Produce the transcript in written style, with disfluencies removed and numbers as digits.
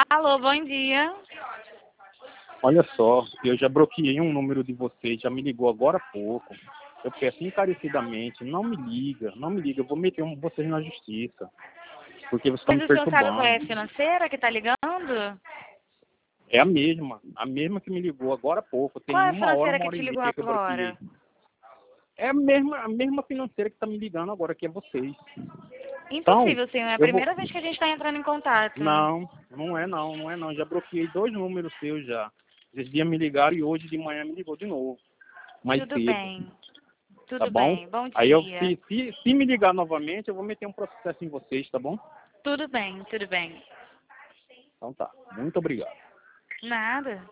Alô, bom dia. Olha só, eu já bloqueei um número de vocês, já me ligou agora há pouco. Eu peço encarecidamente, não me liga, eu vou meter vocês na justiça, porque vocês estão Mas me o senhor sabe qual é a perturbando. financeira que está ligando? É a mesma que me ligou agora há pouco, tem Qual é a uma financeira que hora te e ligou meia que eu bloqueei. agora? É a mesma financeira que está me ligando agora, que é vocês. Então, Impossível, senhor. É a eu vou... primeira vez que a gente está entrando em contato. Não. Já bloqueei 2 números seus já. Esses dias me ligaram e hoje de manhã me ligou de novo, mais Tudo cedo. bem. Tá Tudo bom? bem. Bom Aí eu, dia. se me ligar novamente, eu vou meter um processo em vocês, tá bom? Tudo bem, tudo bem. Então tá. Muito obrigado. Nada.